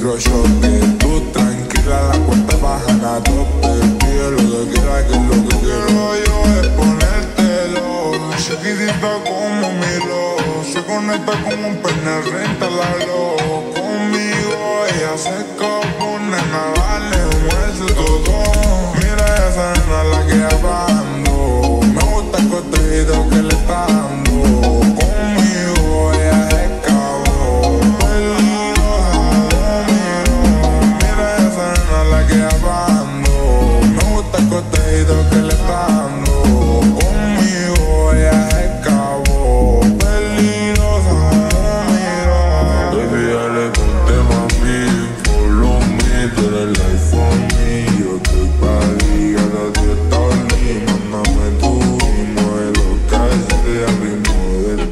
microshot. Que tú tranquila, la cuenta baja a tope. Pide lo que quieras, que es lo que quiero yo es ponértelo. Chiquitita como Milo, se conecta como un pene, rentálalo. Conmigo ella se escapó, nena, dale, muerde todo. Mira esa nena la que abando. Me gusta el contenido que le está dando. Conmigo ella se escapó, peligrosa conmigo. Mira esa nena la que abando. Me gusta el contenido que le está dando. Conmigo ella se escapó, peligrosa conmigo. Baby, dale ponte mami, follow me, tú eres el iPhone mío. Yo estoy pa' ligar, tú estás linda. Mándame tú y mueve lo que hace al ritmo del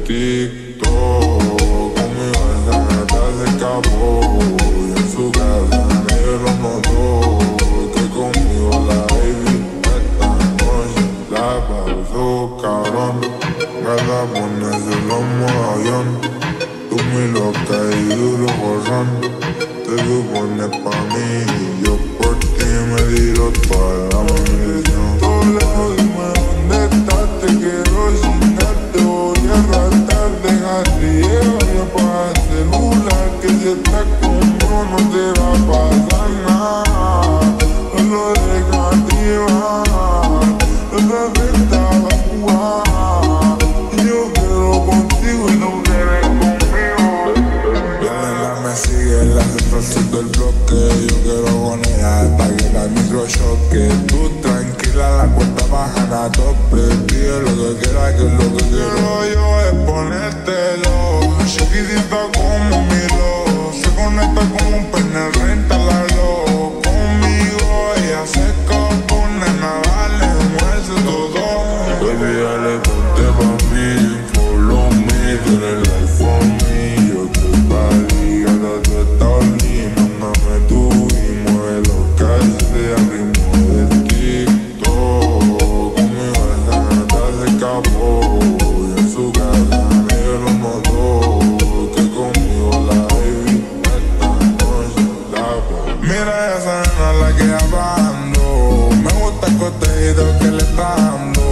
TikTok. Conmigo esa neta se escapó y en su casa nadie lo notó. Que conmigo la baby esta noche la pasó cabrón. Gata ponerse los mogollón. Tú muy loca y duro borrón. Te supones pa' mí y yo por ti me tiro toda la munición. Todo lejos, dime dónde estás, te quiero cingarte. Voy a arrastrar, dejarte y llevarme pa' el celular. Que si estás conmigo no te va a pasar nada. Solo déjate llevar, no te afectaba a jugar. Y yo quiero contigo y tú quieres conmigo. La nena me sigue, la central del bloque. Yo quiero con ella hasta que la microshot. Que tú tranquila, la cuenta baja a tope. Pide lo que quieras, que es lo que quiero yo es ponértelo. Chiquitita como Milo, se conecta como un pene, rentálalo. Conmigo ella se escapó, nena, dale, muerde todo. Baby, dale, ponte pa' mí, follow me, tú eres el iPhone mío. Yo estoy pa' ligar, tú estás linda. Mándame tú y mueve lo que hace al ritmo del TikTok. Conmigo esa neta se escapó y en su casa nadie lo notó. Que conmigo la baby esta noche la pasó. Mira esa nena la que abando. Me gusta el contenido que le está dando.